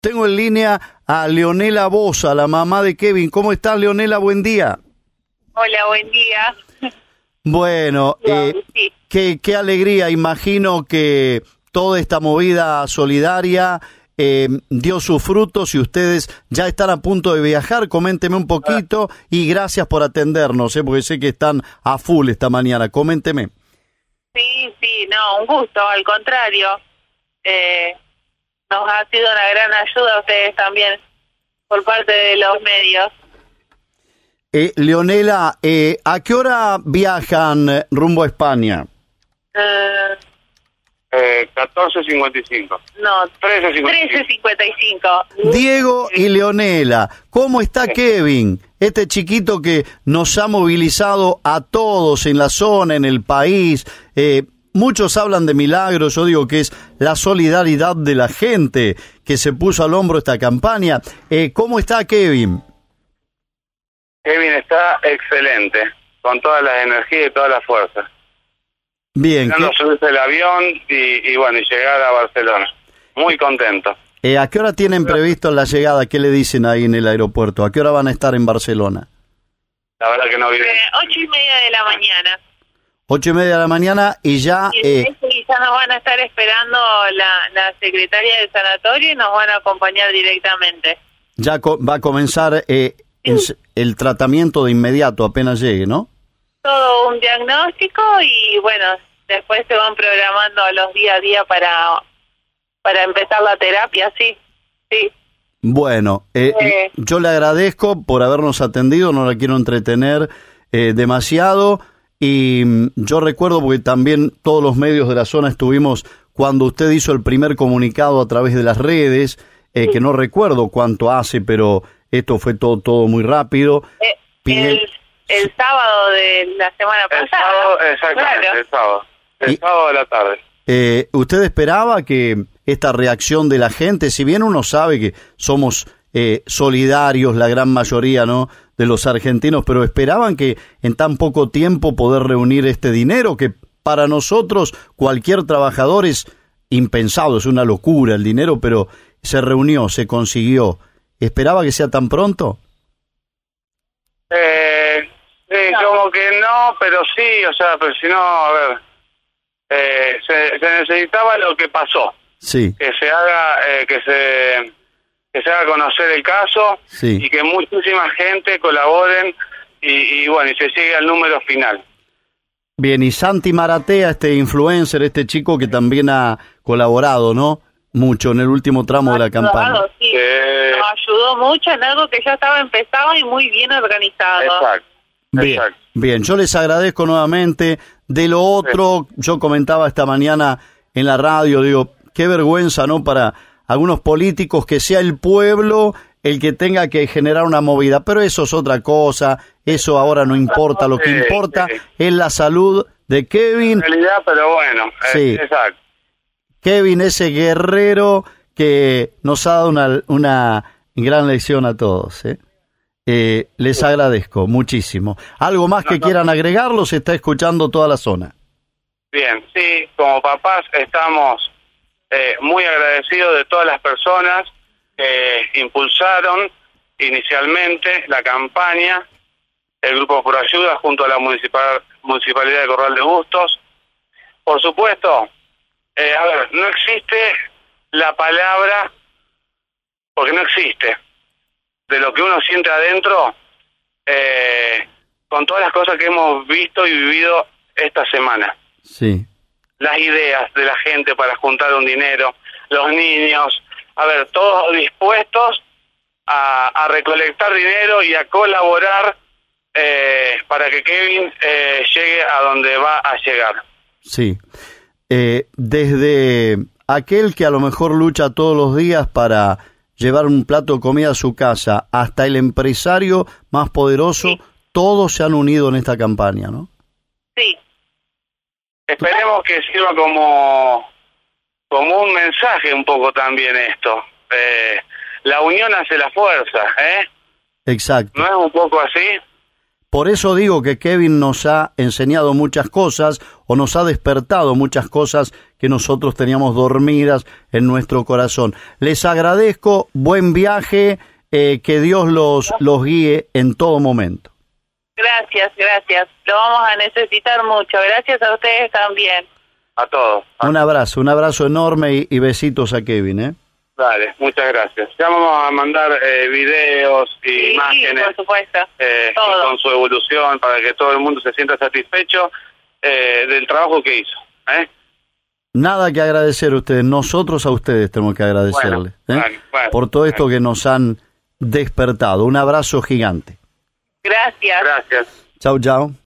Tengo en línea a Leonela Boza, la mamá de Kevin. ¿Cómo estás, Leonela? Buen día. Hola, buen día. Bueno, Sí. qué alegría. Imagino que toda esta movida solidaria dio sus frutos y ustedes ya están a punto de viajar. Coménteme un poquito y gracias por atendernos, porque sé que están a full esta mañana. Coménteme. Sí, no, un gusto, al contrario. Nos ha sido una gran ayuda a ustedes también, por parte de los medios. Leonela, ¿a qué hora viajan rumbo a España? 14:55. No, 13:55. 13:55. Diego y Leonela, ¿cómo está Kevin? Este chiquito que nos ha movilizado a todos en la zona, en el país. Muchos hablan de milagros, yo digo que es la solidaridad de la gente que se puso al hombro esta campaña. ¿Cómo está Kevin? Kevin está excelente, con todas las energías y todas las fuerzas. Bien. Esperando subirse el avión y bueno, y llegar a Barcelona. Muy contento. ¿A qué hora tienen previsto la llegada? ¿Qué le dicen ahí en el aeropuerto? ¿A qué hora van a estar en Barcelona? La verdad que no vi. 8:30 de la mañana. 8:30 de la mañana y ya... Y ya nos van a estar esperando la secretaria del sanatorio y nos van a acompañar directamente. Ya va a comenzar el tratamiento de inmediato, apenas llegue, ¿no? Todo un diagnóstico y bueno, después se van programando los día a día para empezar la terapia, sí. Bueno, yo le agradezco por habernos atendido, no la quiero entretener demasiado. Y yo recuerdo, porque también todos los medios de la zona estuvimos cuando usted hizo el primer comunicado a través de las redes, que no recuerdo cuánto hace, pero esto fue todo muy rápido. El sábado de la semana pasada. El sábado, exactamente, claro. El sábado de la tarde. ¿Usted esperaba que esta reacción de la gente, si bien uno sabe que somos solidarios, la gran mayoría, ¿no?, de los argentinos, pero esperaban que en tan poco tiempo poder reunir este dinero, que para nosotros cualquier trabajador es impensado, es una locura el dinero, pero se reunió, se consiguió? ¿Esperaba que sea tan pronto? Sí, como que no, pero sí, o sea, pero si no, a ver, se necesitaba lo que pasó. Sí. Que se haga, que se haga conocer el caso, sí, y que muchísima gente colaboren y bueno, y se llegue al número final. Bien, y Santi Maratea, este influencer, este chico que también ha colaborado, ¿no?, mucho en el último tramo de la campaña. Sí. Nos ayudó mucho en algo que ya estaba empezado y muy bien organizado. Exacto. Bien, yo les agradezco nuevamente. De lo otro, yo comentaba esta mañana en la radio, digo, qué vergüenza, ¿no?, para algunos políticos que sea el pueblo el que tenga que generar una movida, pero eso es otra cosa, eso ahora no importa, lo que importa es la salud de Kevin. En realidad, pero bueno, sí. Exacto. Kevin, ese guerrero que nos ha dado una gran lección a todos, les agradezco muchísimo. ¿Algo más que quieran agregar? Los está escuchando toda la zona. Bien, sí, como papás estamos muy agradecidos de todas las personas que impulsaron inicialmente la campaña, el Grupo Por Ayuda junto a la Municipalidad de Corral de Bustos. Por supuesto, no existe la palabra, porque no existe, de lo que uno siente adentro, con todas las cosas que hemos visto y vivido esta semana. Sí. Las ideas de la gente para juntar un dinero, los niños, todos dispuestos a recolectar dinero y a colaborar para que Kevin llegue a donde va a llegar. Sí. Desde aquel que a lo mejor lucha todos los días para llevar un plato de comida a su casa, hasta el empresario más poderoso, sí, todos se han unido en esta campaña, ¿no? Sí. Esperemos que sirva como un mensaje un poco también esto. La unión hace la fuerza, Exacto. ¿No es un poco así? Por eso digo que Kevin nos ha enseñado muchas cosas, o nos ha despertado muchas cosas que nosotros teníamos dormidas en nuestro corazón. Les agradezco, buen viaje, que Dios los guíe en todo momento. Gracias. Lo vamos a necesitar mucho. Gracias a ustedes también. A todos. Un abrazo enorme y besitos a Kevin, ¿eh? Dale, muchas gracias. Ya vamos a mandar videos y imágenes, por supuesto, con su evolución para que todo el mundo se sienta satisfecho del trabajo que hizo. Nada que agradecer a ustedes, nosotros a ustedes tenemos que agradecerles por todo esto que nos han despertado. Un abrazo gigante. Gracias. Gracias. Chau.